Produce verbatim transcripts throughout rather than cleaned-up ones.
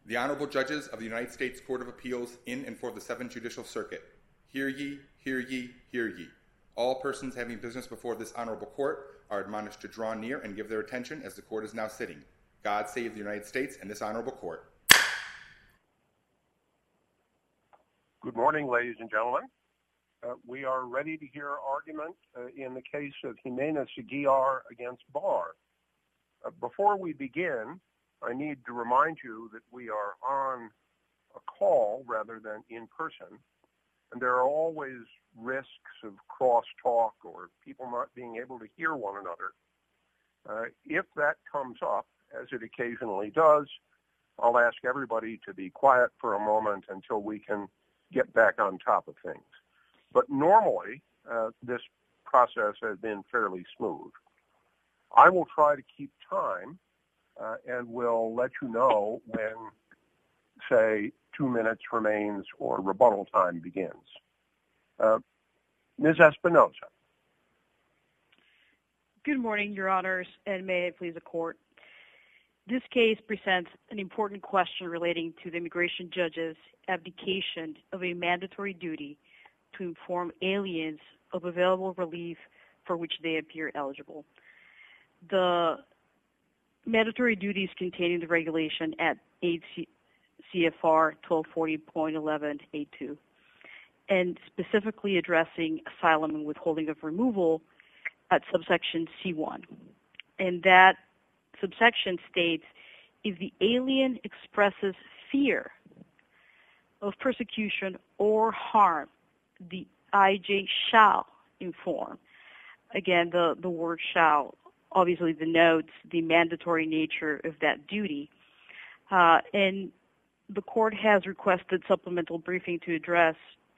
The Honorable Judges of the United States Court of Appeals in and for the Seventh Judicial Circuit. Hear ye, hear ye, hear ye. All persons having business before this honorable court are admonished to draw near and give their attention as the court is now sitting. God save the United States and this honorable court. Good morning, ladies and gentlemen. Uh, we are ready to hear argument uh, in the case of Jimenez Aguilar against Barr. Uh, before we begin, I need to remind you that we are on a call rather than in person, and there are always risks of crosstalk or people not being able to hear one another. Uh, if that comes up, as it occasionally does, I'll ask everybody to be quiet for a moment until we can get back on top of things. But normally, uh, this process has been fairly smooth. I will try to keep time uh, and will let you know when, say, two minutes remains or rebuttal time begins. Uh, Miz Espinoza. Good morning, Your Honors, and may it please the Court. This case presents an important question relating to the immigration judge's abdication of a mandatory duty to inform aliens of available relief for which they appear eligible. The mandatory duties contained in the regulation at eight C F R twelve forty point eleven A two, and specifically addressing asylum and withholding of removal at subsection C one. And that subsection states, if the alien expresses fear of persecution or harm, the I J shall inform. Again, the, the word shall obviously denotes the mandatory nature of that duty. Uh, and the court has requested supplemental briefing to address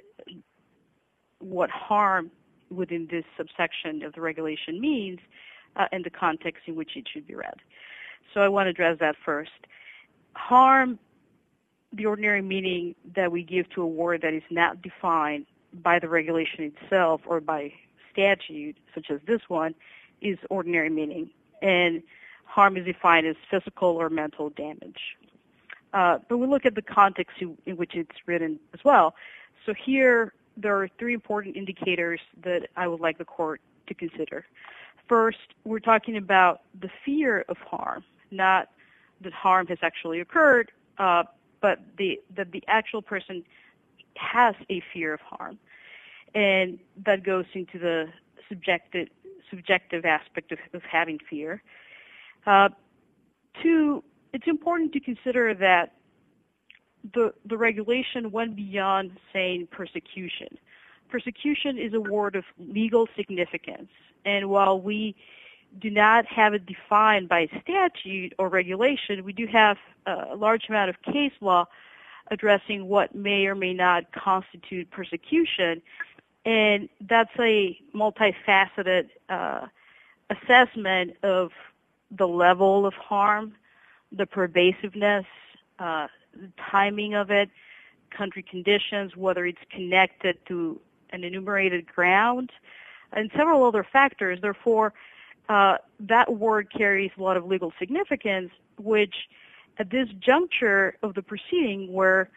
what harm within this subsection of the regulation means uh, and the context in which it should be read. So I want to address that first. Harm, the ordinary meaning that we give to a word that is not defined by the regulation itself or by statute, such as this one, is ordinary meaning. And harm is defined as physical or mental damage. Uh, but we look at the context in, in which it's written as well. So here, there are three important indicators that I would like the court to consider. First, we're talking about the fear of harm, not that harm has actually occurred, uh, but the, that the actual person has a fear of harm. And that goes into the subjective, subjective aspect of, of having fear. Uh, two, it's important to consider that the, the regulation went beyond saying persecution. Persecution is a word of legal significance. And while we do not have it defined by statute or regulation, we do have a large amount of case law addressing what may or may not constitute persecution. And that's a multifaceted uh, assessment of the level of harm, the pervasiveness, uh, the timing of it, country conditions, whether it's connected to an enumerated ground, and several other factors. Therefore, uh, that word carries a lot of legal significance, which at this juncture of the proceeding where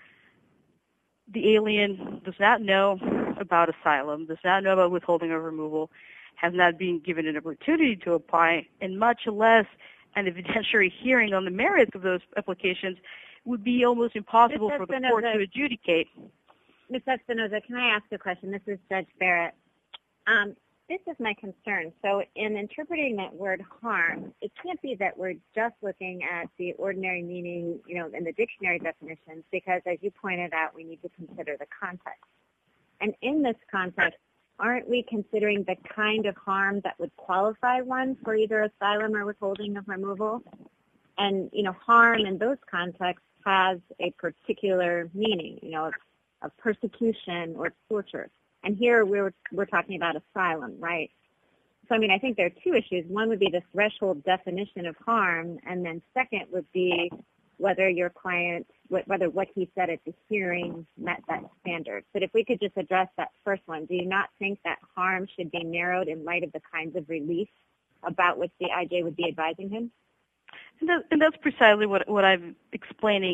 the alien does not know about asylum, does not know about withholding or removal, has not been given an opportunity to apply, and much less an evidentiary hearing on the merits of those applications, would be almost impossible for the court to adjudicate. Miz Espinoza, can I ask a question? This is Judge Barrett. Um, this is my concern. So in interpreting that word harm, it can't be that we're just looking at the ordinary meaning, you know, in the dictionary definitions, because as you pointed out, we need to consider the context. And in this context, aren't we considering the kind of harm that would qualify one for either asylum or withholding of removal? And, you know, harm in those contexts has a particular meaning, you know, of persecution or torture. And here we're, we're talking about asylum, right? So, I mean, I think there are two issues. One would be the threshold definition of harm, and then second would be whether your client, whether what he said at the hearing met that standard. But if we could just address that first one, do you not think that harm should be narrowed in light of the kinds of relief about which the I J would be advising him? And, that, and that's precisely what, what I'm explaining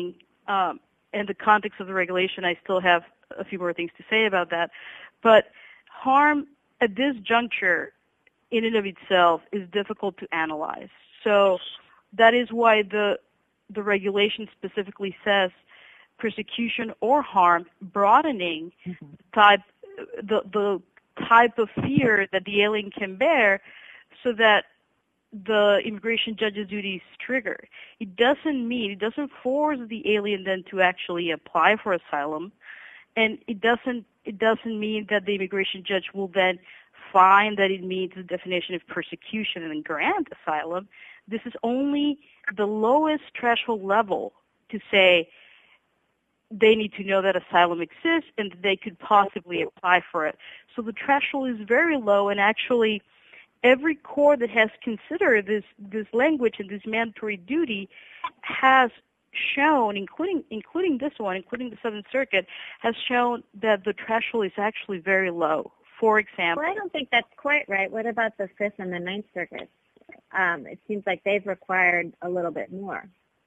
um, and the context of the regulation, I still have a few more things to say about that. But harm at this juncture, in and of itself, is difficult to analyze. So that is why the the regulation specifically says persecution or harm, broadening mm-hmm. type the the type of fear that the alien can bear, so that the immigration judge's duty is triggered. It doesn't mean, it doesn't force the alien then to actually apply for asylum, and it doesn't it doesn't mean that the immigration judge will then find that it meets the definition of persecution and grant asylum. This is only the lowest threshold level to say they need to know that asylum exists and that they could possibly apply for it. So the threshold is very low, and actually every court that has considered this this language and this mandatory duty has shown, including including this one, including the Seventh Circuit, has shown that the threshold is actually very low. For example, well, I don't think that's quite right. What about the Fifth and the Ninth Circuit? Um, it seems like they've required a little bit more.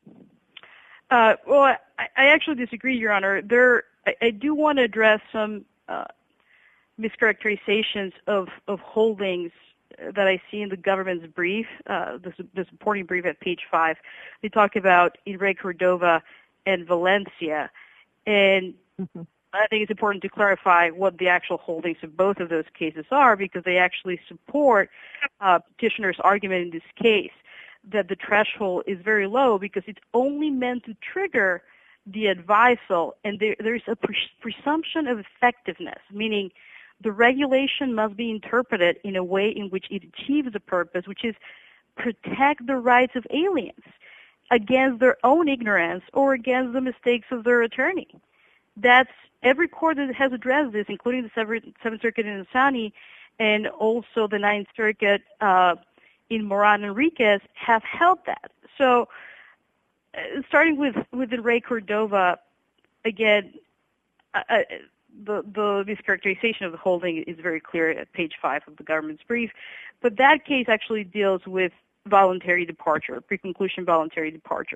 Uh, well, I, I actually disagree, Your Honor. There, I, I do want to address some uh, mischaracterizations of, of holdings that I see in the government's brief, uh, the, the supporting brief at page five. They talk about Enrique Cordova and Valencia, and mm-hmm. I think it's important to clarify what the actual holdings of both of those cases are, because they actually support uh, petitioner's argument in this case that the threshold is very low because it's only meant to trigger the advisal, and there, there's a pres- presumption of effectiveness, meaning the regulation must be interpreted in a way in which it achieves the purpose, which is protect the rights of aliens against their own ignorance or against the mistakes of their attorney. That's every court that has addressed this, including the Seventh Circuit in Insani and also the Ninth Circuit uh, in Moran Enriquez, have held that. So uh, starting with, with Enrique Cordova, again, uh, the, the mischaracterization of the holding is very clear at page five of the government's brief, but that case actually deals with voluntary departure, pre-conclusion voluntary departure.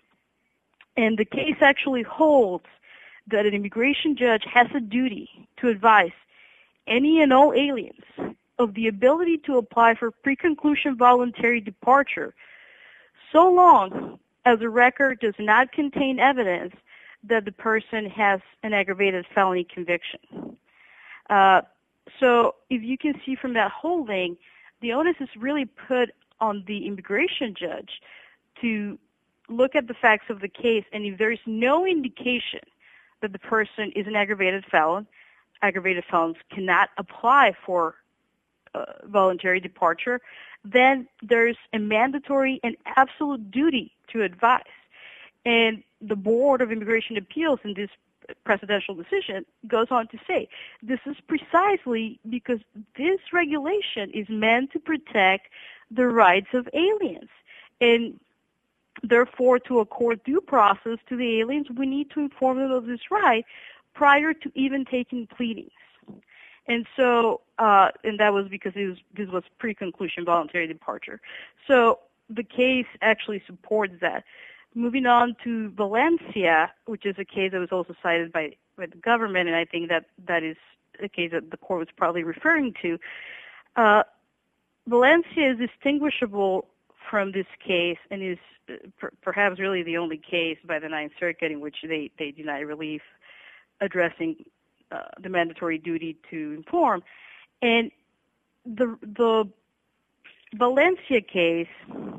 And the case actually holds that an immigration judge has a duty to advise any and all aliens of the ability to apply for pre-conclusion voluntary departure so long as the record does not contain evidence that the person has an aggravated felony conviction. Uh, so if you can see from that holding, the onus is really put on the immigration judge to look at the facts of the case, and if there is no indication that the person is an aggravated felon, aggravated felons cannot apply for uh, voluntary departure, then there's a mandatory and absolute duty to advise. And the Board of Immigration Appeals in this presidential decision goes on to say, this is precisely because this regulation is meant to protect the rights of aliens. And therefore, to accord due process to the aliens, we need to inform them of this right prior to even taking pleadings. And so, uh, and that was because it was, this was pre-conclusion voluntary departure. So the case actually supports that. Moving on to Valencia, which is a case that was also cited by, by the government, and I think that that is a case that the court was probably referring to. Uh, Valencia is distinguishable from this case and is per- perhaps really the only case by the Ninth Circuit in which they, they deny relief addressing uh, the mandatory duty to inform. And the the Valencia case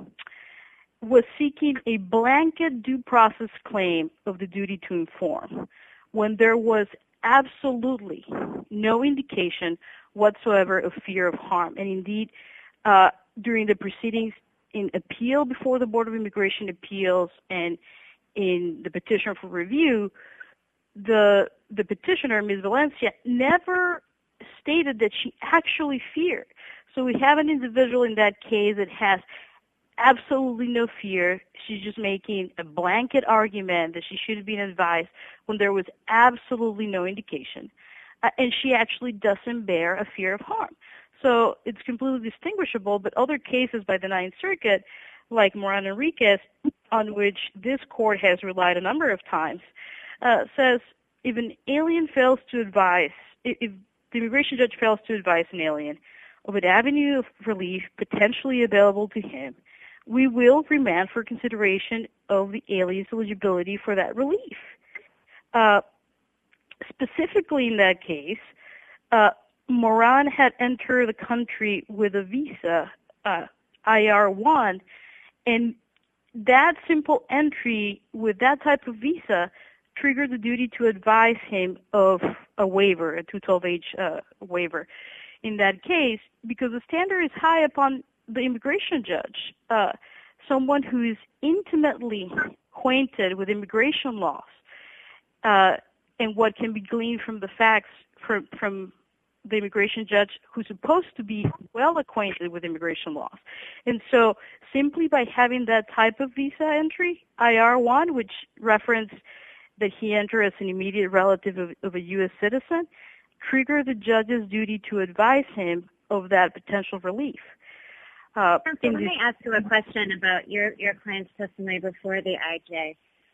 was seeking a blanket due process claim of the duty to inform when there was absolutely no indication whatsoever of fear of harm. And indeed, uh, during the proceedings in appeal before the Board of Immigration Appeals and in the petition for review, the the petitioner, Miz Valencia, never stated that she actually feared. So we have an individual in that case that has absolutely no fear. She's just making a blanket argument that she should have been advised when there was absolutely no indication. Uh, and she actually doesn't bear a fear of harm. So it's completely distinguishable, but other cases by the Ninth Circuit, like Moran Enriquez, on which this court has relied a number of times, uh, says if an alien fails to advise, if, if the immigration judge fails to advise an alien of an avenue of relief potentially available to him, we will remand for consideration of the alien's eligibility for that relief. Uh, specifically in that case, uh, Moran had entered the country with a visa, uh, I R one, and that simple entry with that type of visa triggered the duty to advise him of a waiver, a two twelve H uh, waiver. In that case, because the standard is high upon the immigration judge, uh, someone who is intimately acquainted with immigration laws uh, and what can be gleaned from the facts from, from the immigration judge who's supposed to be well acquainted with immigration laws. And so simply by having that type of visa entry, I R one, which referenced that he entered as an immediate relative of, of a U S citizen, trigger the judge's duty to advise him of that potential relief. Uh, so let me ask you a question about your, your client's testimony before the I J.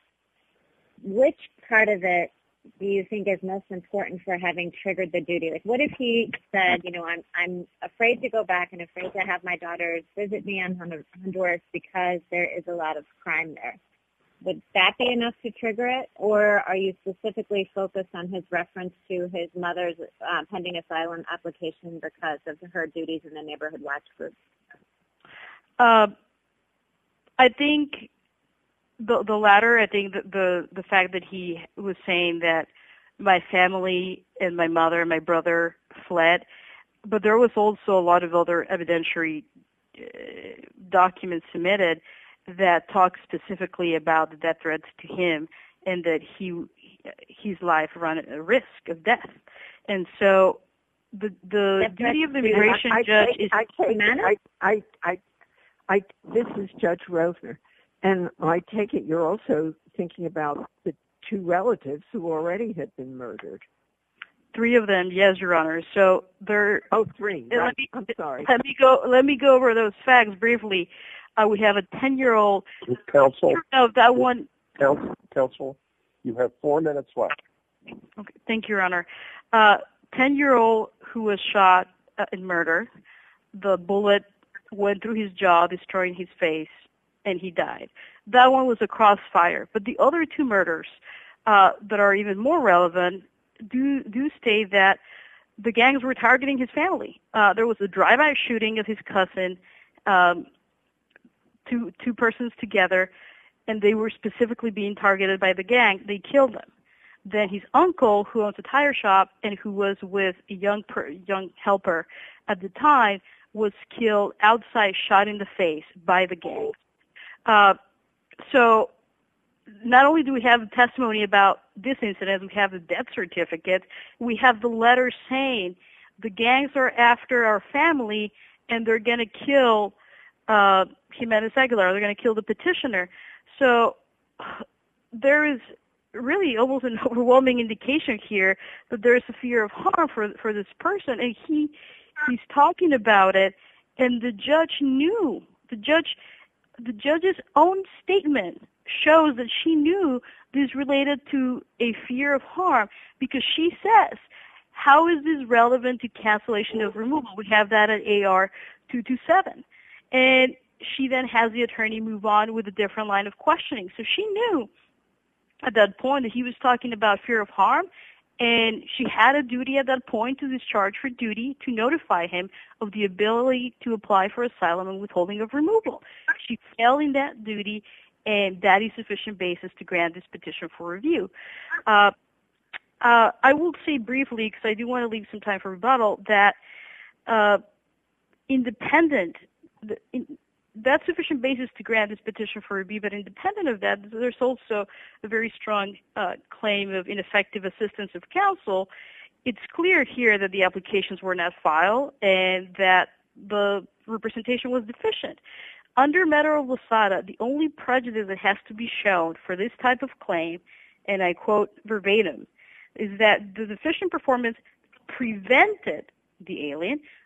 Which part of it do you think is most important for having triggered the duty? Like, what if he said, you know, I'm I'm afraid to go back and afraid to have my daughters visit me on Honduras because there is a lot of crime there? Would that be enough to trigger it, or are you specifically focused on his reference to his mother's uh, pending asylum application because of her duties in the neighborhood watch group? Uh, I think the the latter. I think that the the fact that he was saying that my family and my mother and my brother fled, but there was also a lot of other evidentiary uh, documents submitted that talk specifically about the death threats to him and that he his life ran a risk of death. And so the the that, duty of the immigration I, I, judge I, is I, I, I, I, I, this is Judge Rovner, and I take it you're also thinking about the two relatives who already had been murdered. Three of them, yes, Your Honor. So there. Oh, three. Right. Let me, I'm sorry. Let me go. Let me go over those facts briefly. Uh, we have a ten-year-old. Counsel. No, that one. Counsel, counsel, you have four minutes left. Okay, thank you, Your Honor. Uh, ten-year-old who was shot uh, in murder. The bullet went through his jaw, destroying his face, and he died. That one was a crossfire. But the other two murders uh, that are even more relevant do do state that the gangs were targeting his family. Uh, there was a drive-by shooting of his cousin. Um, Two two persons together, and they were specifically being targeted by the gang. They killed them. Then his uncle, who owns a tire shop and who was with a young per, young helper at the time, was killed outside, shot in the face by the gang. Uh, so not only do we have testimony about this incident, we have the death certificate, we have the letter saying the gangs are after our family and they're going to kill Uh, Jimenez Aguilar, they're going to kill the petitioner. So there is really almost an overwhelming indication here that there is a fear of harm for for this person, and he he's talking about it, and the judge knew. The judge, the judge's own statement shows that she knew this related to a fear of harm because she says, "How is this relevant to cancellation of removal?" We have that at A R two twenty-seven. And she then has the attorney move on with a different line of questioning. So she knew at that point that he was talking about fear of harm, and she had a duty at that point to discharge her duty to notify him of the ability to apply for asylum and withholding of removal. She failed in that duty, and that is sufficient basis to grant this petition for review. Uh, uh, I will say briefly, because I do want to leave some time for rebuttal, that uh, independent The, in, that's sufficient basis to grant this petition for review, but independent of that, there's also a very strong uh, claim of ineffective assistance of counsel. It's clear here that the applications were not filed and that the representation was deficient. Under matter of Losada, the only prejudice that has to be shown for this type of claim, and I quote verbatim, is that the deficient performance prevented the alien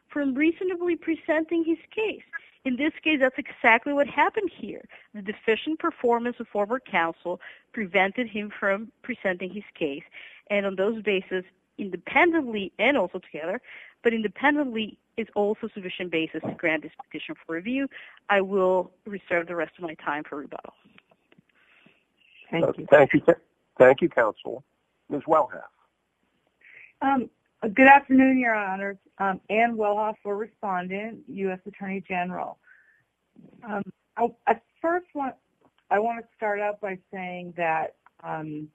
from reasonably presenting his case. In this case, that's exactly what happened here. The deficient performance of former counsel prevented him from presenting his case, and on those bases, independently and also together, but independently is also sufficient basis to grant this petition for review. I will reserve the rest of my time for rebuttal. Thank Uh, you. Thank you, thank you, counsel. Miz Wellhoff. Um, good afternoon, Your Honors. Um, Ann Wellhoff for respondent, U S Attorney General. Um, I, I first want I want to start out by saying that um,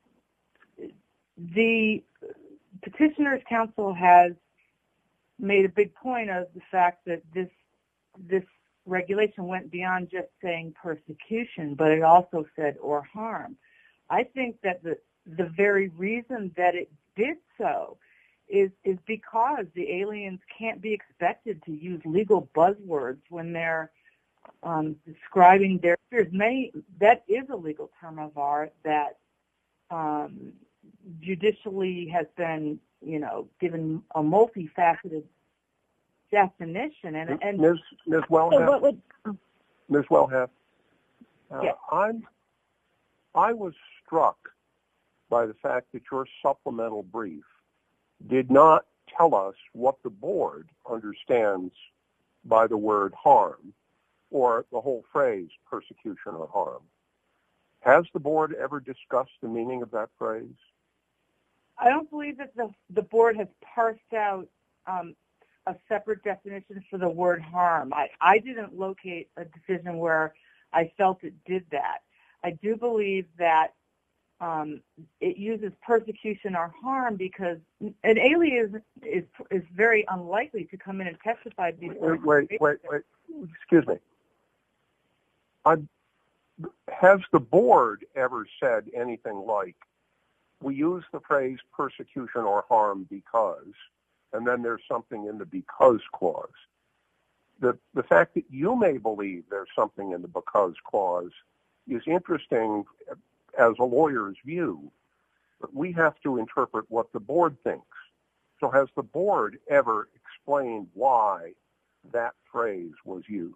the petitioner's counsel has made a big point of the fact that this this regulation went beyond just saying persecution, but it also said or harm. I think that the the very reason that it did so is is because the aliens can't be expected to use legal buzzwords when they're um, describing their fears. Many that is a legal term of art that um, judicially has been, you know, given a multifaceted definition. And, and Miz Miz Wellhoff. So what would, Miz Wellhoff. Uh, Yes. I'm. I was struck by the fact that your supplemental brief did not tell us what the board understands by the word harm or the whole phrase persecution or harm. Has the board ever discussed the meaning of that phrase? I don't believe that the, the board has parsed out um, a separate definition for the word harm. I, I didn't locate a decision where I felt it did that. I do believe that um, it uses persecution or harm because an alien is, is is very unlikely to come in and testify before. Wait, wait, wait, wait. Excuse me. I, has the board ever said anything like, we use the phrase persecution or harm because, and then there's something in the because clause? The, the fact that you may believe there's something in the because clause is interesting as a lawyer's view, but we have to interpret what the board thinks. So has the board ever explained why that phrase was used?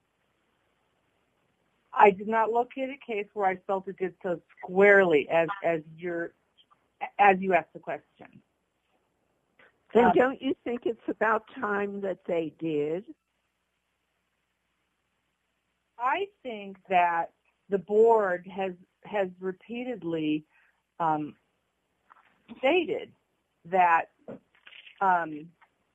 I did not locate a case where I felt it did so squarely as as your as you asked the question. Then Um, don't you think it's about time that they did? I think that the board has has repeatedly um, stated that um,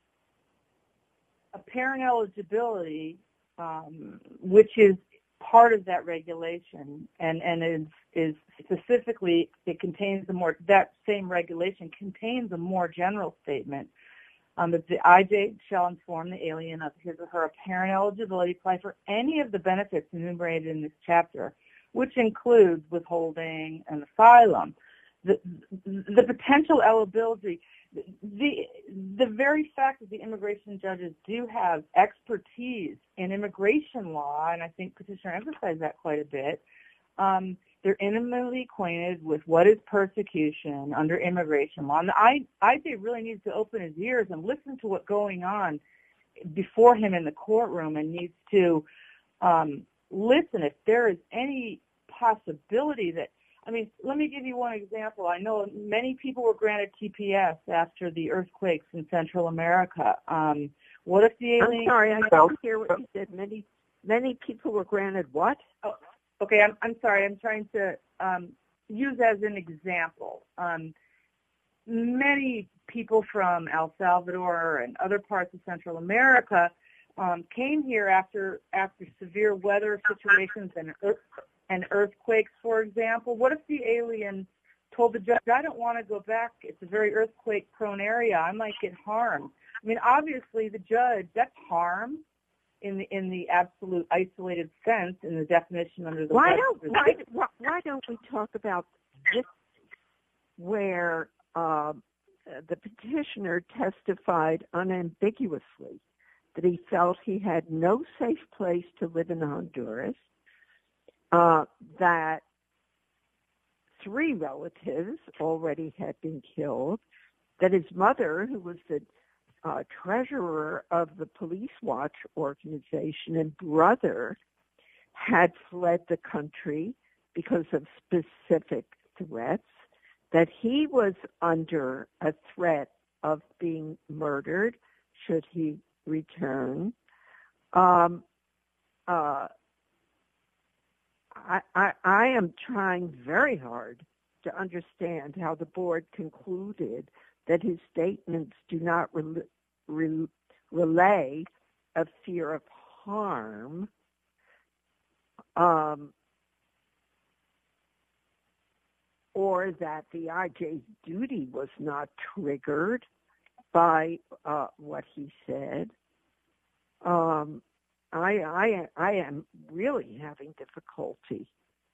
apparent eligibility, um, which is part of that regulation, and and is is specifically it contains a more that same regulation contains a more general statement. Um, that the I J shall inform the alien of his or her apparent eligibility to apply for any of the benefits enumerated in this chapter, which includes withholding and asylum. The, the potential eligibility, the, the very fact that the immigration judges do have expertise in immigration law, and I think Petitioner emphasized that quite a bit, um, they're intimately acquainted with what is persecution under immigration law. And I, I J really needs to open his ears and listen to what's going on before him in the courtroom, and needs to um, listen if there is any possibility that, I mean, let me give you one example. I know many people were granted T P S after the earthquakes in Central America. Um, what if the alien... I'm sorry, I didn't hear what you said. Many, many people were granted what? Oh, okay, I'm, I'm sorry. I'm trying to um, use as an example. Um, many people from El Salvador and other parts of Central America um, came here after after severe weather situations and earth, and earthquakes, for example. What if the alien told the judge, I don't want to go back, it's a very earthquake-prone area, I might get harmed? I mean, obviously the judge, that's harm in the in the absolute isolated sense, in the definition under the... Why don't, why, why, why don't we talk about this where uh, the petitioner testified unambiguously that he felt he had no safe place to live in Honduras, Uh, that three relatives already had been killed, that his mother, who was the uh, treasurer of the Police Watch organization and brother had fled the country because of specific threats, that he was under a threat of being murdered should he return. Um, uh, I, I, I am trying very hard to understand how the board concluded that his statements do not re- re- relay a fear of harm. Um, or that the I J's duty was not triggered by uh, what he said. Um, I, I, I am really having difficulty.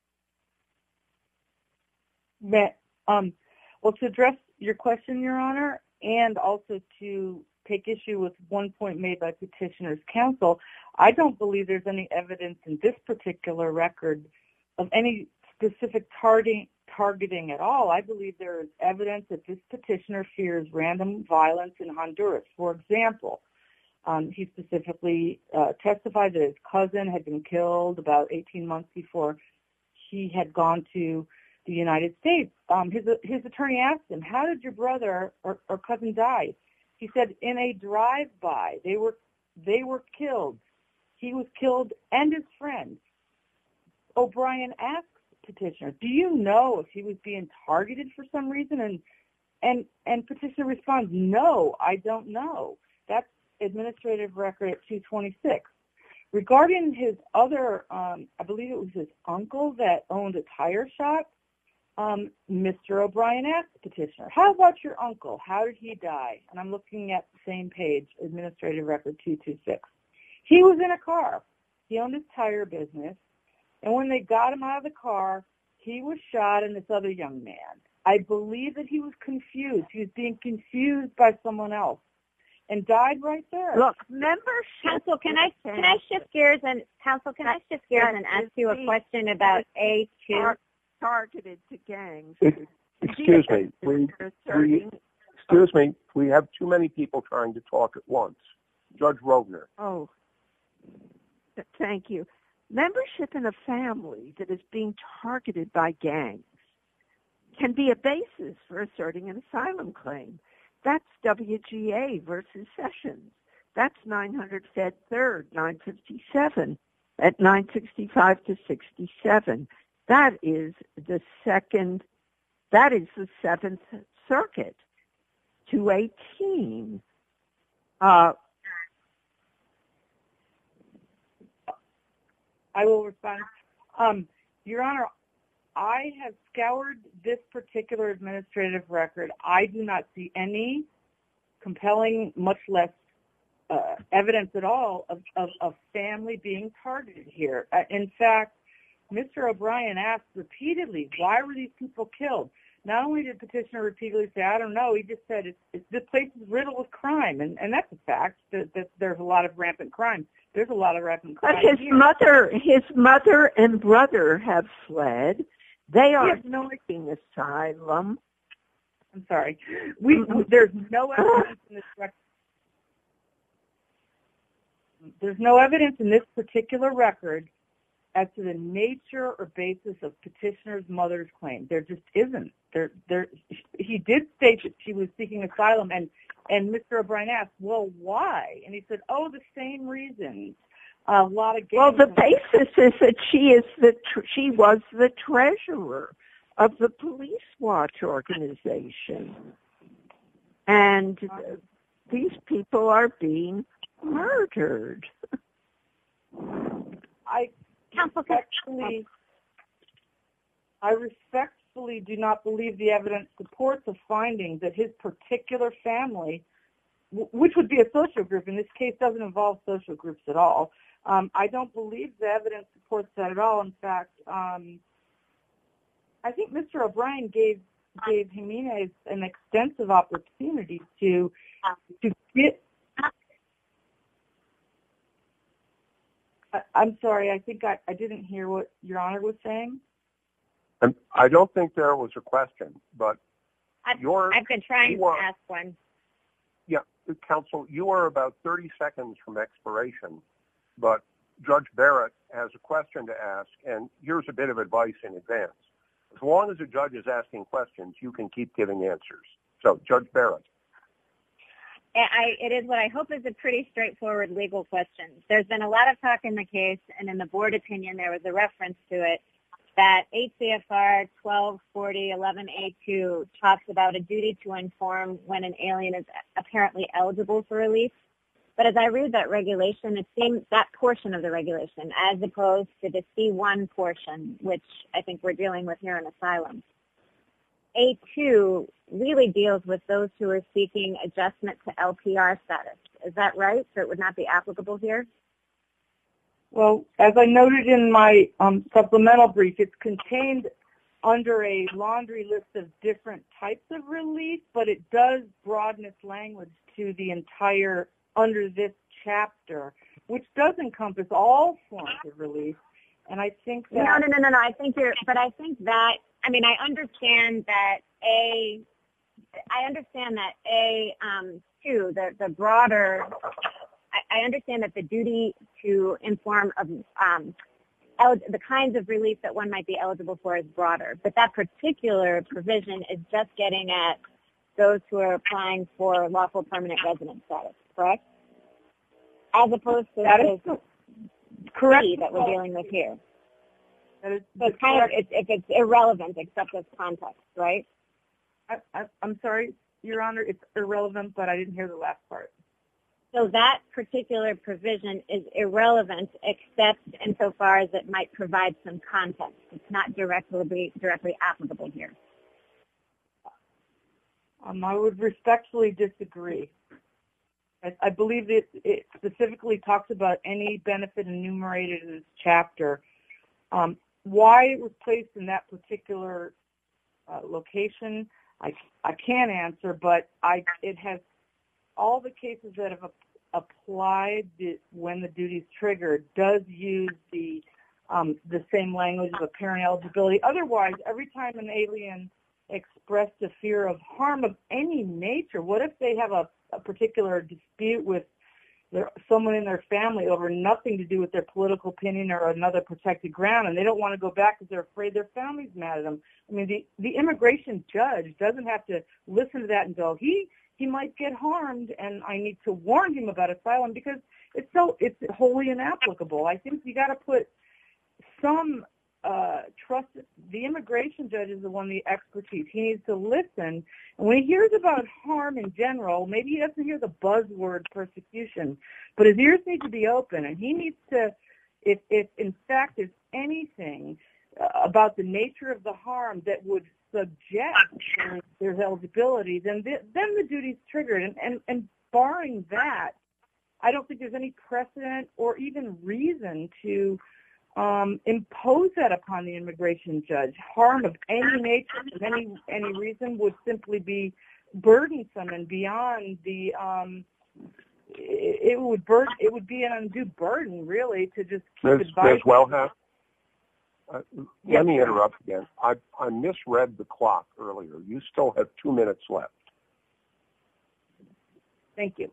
That, um, well, to address your question, Your Honor, and also to take issue with one point made by Petitioner's counsel, I don't believe there's any evidence in this particular record of any specific targeting targeting at all. I believe there is evidence that this petitioner fears random violence in Honduras. For example, um, he specifically uh, testified that his cousin had been killed about eighteen months before he had gone to the United States. Um, his his attorney asked him, "How did your brother or, or cousin die?" He said, "In a drive-by. They were they were killed. He was killed and his friend." O'Brien asked Petitioner, "Do you know if he was being targeted for some reason?" And and and Petitioner responds, "No, I don't know." That's administrative record at two twenty-six. Regarding his other, um, I believe it was his uncle that owned a tire shop, um, Mister O'Brien asked Petitioner, "How about your uncle? How did he die?" And I'm looking at the same page, administrative record two twenty-six. He was in a car. He owned his tire business. And when they got him out of the car, he was shot and this other young man. I believe that he was confused. He was being confused by someone else and died right there. Look, membership. Counsel, can I can I shift gears and counsel, can I shift gears and ask you a question about A two? Tar- targeted to gangs. It, excuse me. We, we, excuse me. We have too many people trying to talk at once. Judge Rogner. Oh, thank you. Membership in a family that is being targeted by gangs can be a basis for asserting an asylum claim. That's W G A versus Sessions. That's nine hundred Fed third, nine fifty-seven at nine sixty-five to sixty-seven. That is the second, that is the Seventh Circuit, two eighteen. Uh, I will respond. Um, Your Honor, I have scoured this particular administrative record. I do not see any compelling, much less uh, evidence at all of, of, of family being targeted here. Uh, in fact, Mister O'Brien asked repeatedly, why were these people killed? Not only did Petitioner repeatedly say, I don't know, he just said, it's, it's, this place is riddled with crime, and, and that's a fact, that, that there's a lot of rampant crime. There's a lot of rampant crime. But his here. mother, his mother and brother have fled. They are yes, no, seeking asylum. I'm sorry. We, there's no evidence in this record. There's no evidence in this particular record as to the nature or basis of Petitioner's mother's claim. There just isn't. There, there. He did state that she was seeking asylum, and and Mister O'Brien asked, well, why? And he said, oh, the same reasons. A lot of well, the basis is that she is the tr- she was the treasurer of the Police Watch organization, and uh, these people are being murdered. I Counsel, respectfully, I respectfully do not believe the evidence supports the findings that his particular family, which would be a social group, in this case doesn't involve social groups at all. Um, I don't believe the evidence supports that at all. In fact, um, I think Mister O'Brien gave gave Jimenez an extensive opportunity to to get. I, I'm sorry, I think I, I didn't hear what Your Honor was saying. And I don't think there was a question, but I've, your, I've been trying you are, to ask one. Yeah, Counsel, you are about thirty seconds from expiration, but Judge Barrett has a question to ask, and here's a bit of advice in advance. As long as the judge is asking questions, you can keep giving answers. So, Judge Barrett. I, it is what I hope is a pretty straightforward legal question. There's been a lot of talk in the case, and in the board opinion, there was a reference to it, that eight C F R twelve forty eleven A two talks about a duty to inform when an alien is apparently eligible for relief. But as I read that regulation, it seems that portion of the regulation, as opposed to the C one portion, which I think we're dealing with here in asylum, A two really deals with those who are seeking adjustment to L P R status. Is that right? So it would not be applicable here? Well, as I noted in my um, supplemental brief, it's contained under a laundry list of different types of relief, but it does broaden its language to the entire, under this chapter, which does encompass all forms of relief. And I think that... No, no, no, no, no. I think you're, but I think that, I mean, I understand that A, I understand that A, um, two, the, the broader, I, I understand that the duty to inform of um, el- the kinds of relief that one might be eligible for is broader. But that particular provision is just getting at those who are applying for lawful permanent residence status, correct? As opposed to that is this correct that we're dealing with here. That is So it's kind of, it's, if it's irrelevant except as context, right? I, I, I'm sorry, Your Honor, it's irrelevant, but I didn't hear the last part. So that particular provision is irrelevant except insofar as it might provide some context. It's not directly directly applicable here. Um, I would respectfully disagree. I, I believe it, it specifically talks about any benefit enumerated in this chapter. Um, why it was placed in that particular uh, location, I, I can't answer, but I it has all the cases that have applied the, when the duty is triggered does use the um, the same language of apparent eligibility. Otherwise, every time an alien expressed a fear of harm of any nature, what if they have a, a particular dispute with their, someone in their family over nothing to do with their political opinion or another protected ground, and they don't want to go back because they're afraid their family's mad at them? I mean, the, the immigration judge doesn't have to listen to that and go, he he might get harmed, and I need to warn him about asylum, because it's so it's wholly inapplicable. I think you got to put some uh, trust. The immigration judge is the one, the expertise. He needs to listen. And when he hears about harm in general, maybe he doesn't hear the buzzword persecution, but his ears need to be open, and he needs to, if, if in fact there's anything uh, about the nature of the harm that would suggest there's eligibility, then the, then the duty's triggered. And, and, and barring that, I don't think there's any precedent or even reason to um, impose that upon the immigration judge. Harm of any nature, of any any reason, would simply be burdensome and beyond the. Um, it, it would burden. It would be an undue burden, really, to just keep Ms. advising. Ms. Wellhaupt, uh, Yes, let me sir. interrupt again. I, I misread the clock earlier. You still have two minutes left. Thank you.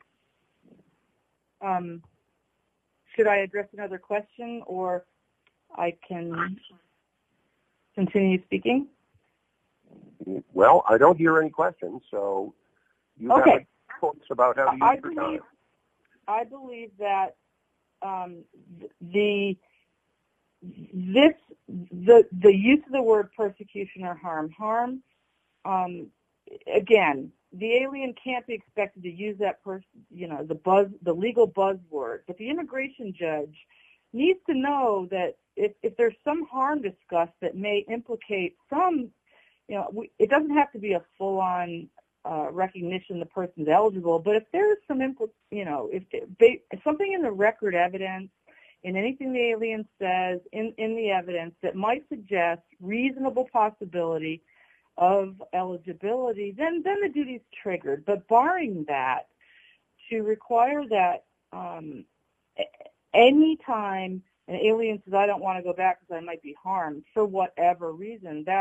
Um, should I address another question, or I can continue speaking? Well, I don't hear any questions, so you Okay. have thoughts about how to use I your believe, time. I believe that um, the this the the use of the word persecution or harm harm um, again, the alien can't be expected to use that person, you know, the buzz, the legal buzzword. But the immigration judge needs to know that if, if there's some harm discussed that may implicate some, you know, we, it doesn't have to be a full-on uh, recognition the person's eligible. But if there's some, impl- you know, if, if something in the record evidence, in anything the alien says, in, in the evidence that might suggest reasonable possibility of eligibility, then then the duty's triggered. But barring that, to require that um, any time an alien says, I don't want to go back because I might be harmed for whatever reason, that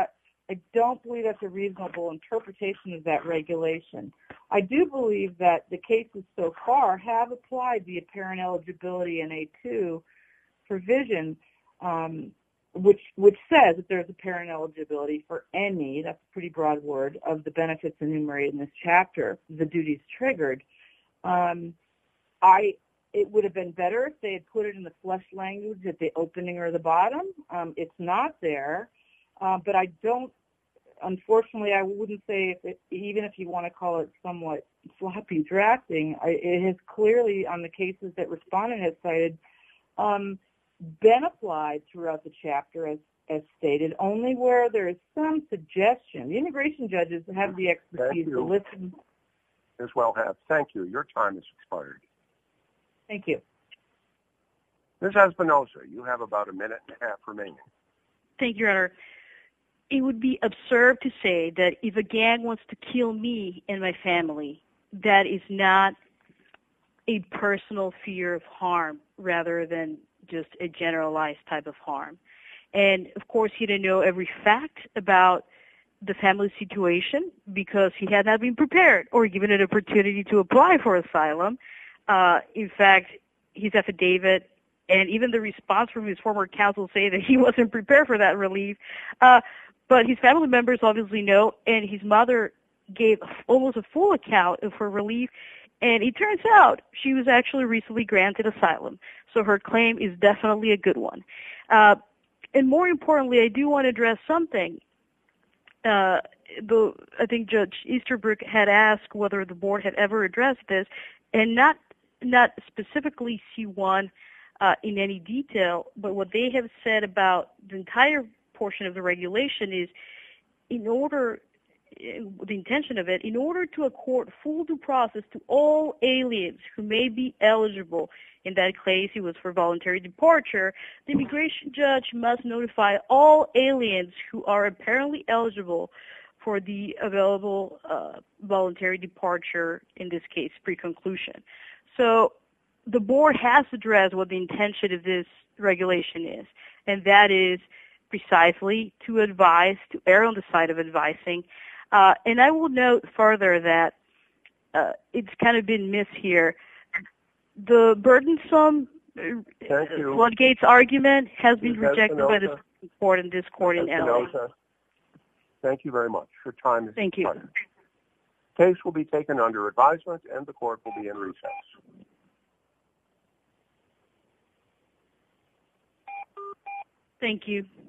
I don't believe that's a reasonable interpretation of that regulation. I do believe that the cases so far have applied the apparent eligibility in A two provision, um, which which says that there's apparent eligibility for any, that's a pretty broad word, of the benefits enumerated in this chapter, the duties triggered. Um, I it would have been better if they had put it in the flesh language at the opening or the bottom. Um, it's not there, uh, but I don't. Unfortunately, I wouldn't say, if it, even if you want to call it somewhat sloppy drafting, I, it has clearly, on the cases that respondent has cited, um, been applied throughout the chapter as, as stated, only where there is some suggestion. The immigration judges have the expertise to listen. As well have. Thank you. Your time has expired. Thank you. Miz Espinosa, you have about a minute and a half remaining. Thank you, Your Honor. It would be absurd to say that if a gang wants to kill me and my family, that is not a personal fear of harm rather than just a generalized type of harm. And, of course, he didn't know every fact about the family situation because he had not been prepared or given an opportunity to apply for asylum. Uh, in fact, his affidavit and even the response from his former counsel say that he wasn't prepared for that relief. Uh, But his family members obviously know, and his mother gave almost a full account of her relief, and it turns out she was actually recently granted asylum. So her claim is definitely a good one. Uh, and more importantly, I do want to address something. Uh, the, I think Judge Easterbrook had asked whether the board had ever addressed this, and not not specifically C one uh, in any detail, but what they have said about the entire portion of the regulation is, in order, the intention of it, in order to accord full due process to all aliens who may be eligible, in that case it was for voluntary departure, the immigration judge must notify all aliens who are apparently eligible for the available uh, voluntary departure, in this case, pre-conclusion. So the board has addressed what the intention of this regulation is, and that is precisely to advise, to err on the side of advising. Uh, and I will note further that uh, it's kind of been missed here. The burdensome uh, floodgates argument has been rejected by the Supreme Court and this court in L A. Thank you very much. Your time is Thank you. expired. Case will be taken under advisement and the court will be in recess. Thank you.